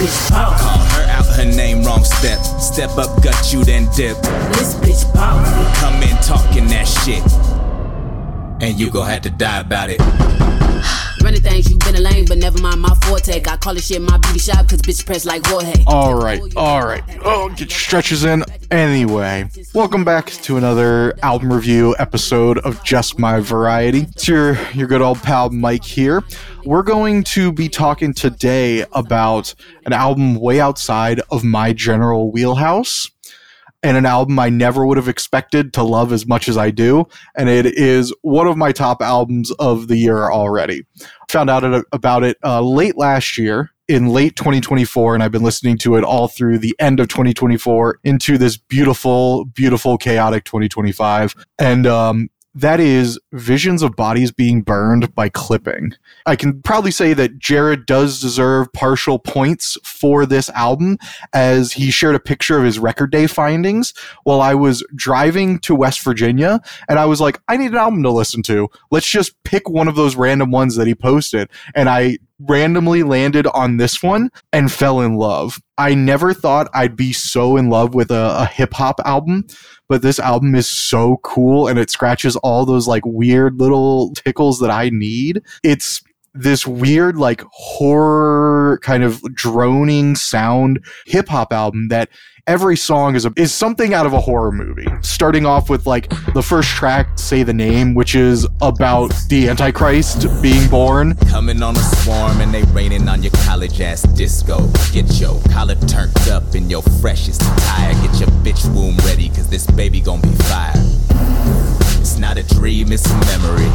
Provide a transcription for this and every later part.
bitch powerful. Call her out, her name wrong step. Step up, gut you, then dip. This bitch powerful. Come in talking that shit, and you gon' have to die about it. Running things, you been a lame, but never mind my forte. I call this shit my beauty shop, cause bitch press like Jorge. Alright. Oh, get your stretches in. Anyway, welcome back to another album review episode of Just My Variety. It's your good old pal Mike here. We're going to be talking today about an album way outside of my general wheelhouse, and an album I never would have expected to love as much as I do, and it is one of my top albums of the year already. Found out about it late last year, in late 2024, and I've been listening to it all through the end of 2024 into this beautiful, beautiful, chaotic 2025, and that is Visions of Bodies Being Burned by Clipping. I can probably say that Jared does deserve partial points for this album, as he shared a picture of his record day findings while I was driving to West Virginia, and I was like, I need an album to listen to. Let's just pick one of those random ones that he posted, and I randomly landed on this one and fell in love. I never thought I'd be so in love with a hip-hop album, but this album is so cool, and it scratches all those like weird little tickles that I need. It's this weird like horror kind of droning sound hip-hop album that every song is something out of a horror movie. Starting off with like the first track, Say the Name, which is about the Antichrist being born. Coming on a swarm and they raining on your college ass disco. Get your collar turned up in your freshest attire. Get your bitch womb ready, cause this baby gon' be fire. It's not a dream, it's a memory.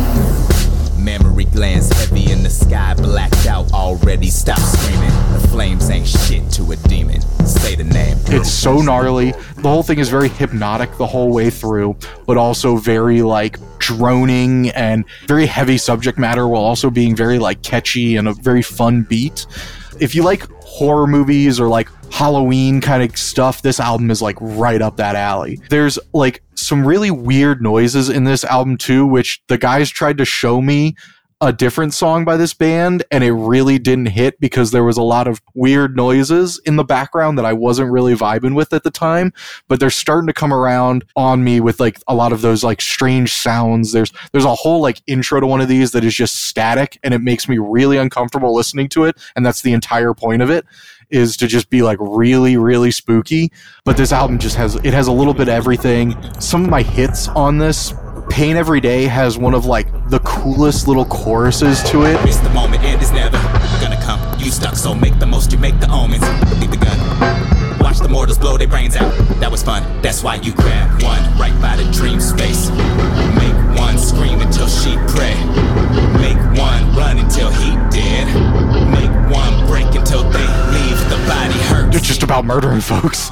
Memory glands heavy in the sky, blacked out already. Stop screaming. The flames ain't shit to a demon. Say the name. It's so gnarly. The whole thing is very hypnotic the whole way through, but also very like droning and very heavy subject matter, while also being very like catchy and a very fun beat. If you like horror movies or like Halloween kind of stuff, this album is like right up that alley. There's like some really weird noises in this album too, which the guys tried to show me a different song by this band, and it really didn't hit because there was a lot of weird noises in the background that I wasn't really vibing with at the time, but they're starting to come around on me with like a lot of those like strange sounds. There's a whole like intro to one of these that is just static, and it makes me really uncomfortable listening to it, and that's the entire point of it, is to just be like really, really spooky. But this album just has a little bit of everything. Some of my hits on this, Pain Every Day has one of like the coolest little choruses to it. It's the moment, and it's never gonna come. You stuck, so make the most, you make the omens. Leave the gun. Watch the mortals blow their brains out. That was fun, that's why you grab one right by the dream space. Make one scream until she pray. Make one run until he dead. Make one break until they leave the body hurt. It's just about murdering folks.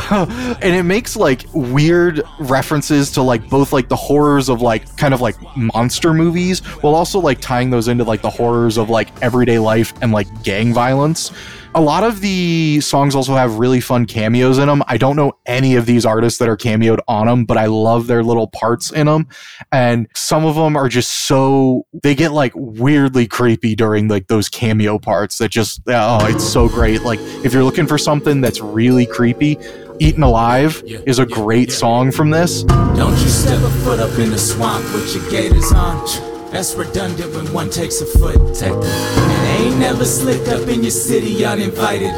And it makes like weird references to like both like the horrors of like kind of like monster movies, while also like tying those into like the horrors of like everyday life and like gang violence. A lot of the songs also have really fun cameos in them. I don't know any of these artists that are cameoed on them, but I love their little parts in them. And some of them are just they get like weirdly creepy during like those cameo parts that just, it's so great. Like if you're looking for something that's really creepy, Eaten Alive is a great song from this. Don't you step a foot up in the swamp with your gaiters on. That's redundant when one takes a foot. And ain't never slipped up in your city uninvited.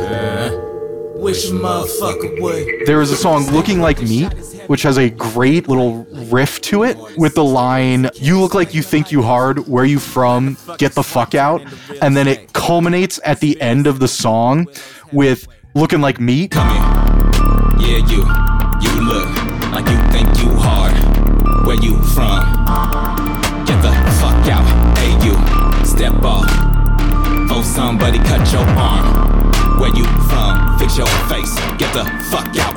Wish a motherfucker would. There is a song, Looking Like Meat, which has a great little riff to it with the line, you look like you think you hard, where you from, get the fuck out. And then it culminates at the end of the song with Looking Like Meat. Come here. Yeah, you look like you think you hard, where you from. Get the fuck out, hey you, step off. Oh, somebody cut your arm. Where you from? Fix your face. Get the fuck out.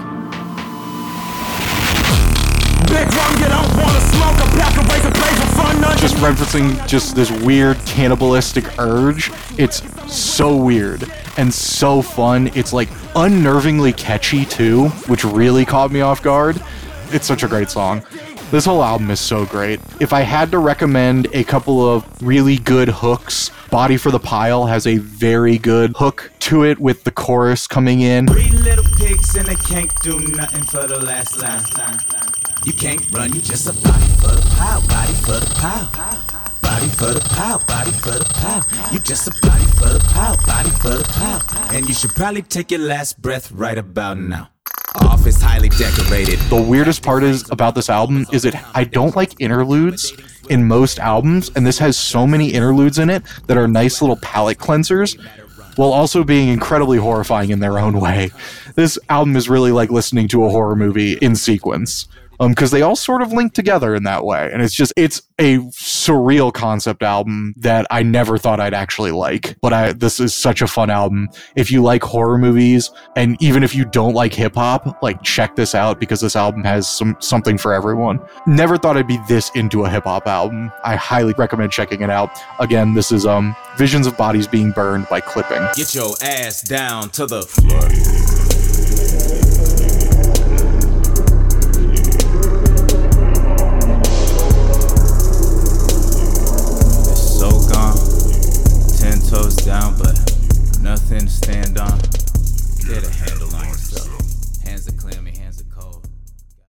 Big rum, you don't wanna smoke a pack of razor blades for fun. Just referencing just this weird cannibalistic urge. It's so weird and so fun. It's like unnervingly catchy too, which really caught me off guard. It's such a great song. This whole album is so great. If I had to recommend a couple of really good hooks, Body for the Pile has a very good hook to it with the chorus coming in. 3 little pigs and they can't do nothing for the last time. You can't run, you just a body for the pile, body for the pile. Body for the pile, body for the pile. You just a body for the pile, body for the pile. And you should probably take your last breath right about now. Office highly decorated. The weirdest part is about this album is I don't like interludes in most albums, and this has so many interludes in it that are nice little palate cleansers, while also being incredibly horrifying in their own way. This album is really like listening to a horror movie in sequence. Because they all sort of link together in that way. And it's a surreal concept album that I never thought I'd actually like. But this is such a fun album. If you like horror movies, and even if you don't like hip hop, like check this out because this album has something for everyone. Never thought I'd be this into a hip hop album. I highly recommend checking it out. Again, this is Visions of Bodies Being Burned by Clipping. Get your ass down to the floor. Toes down, but nothing to stand on. Get a handle on yourself. Hands are clear, me hands are cold.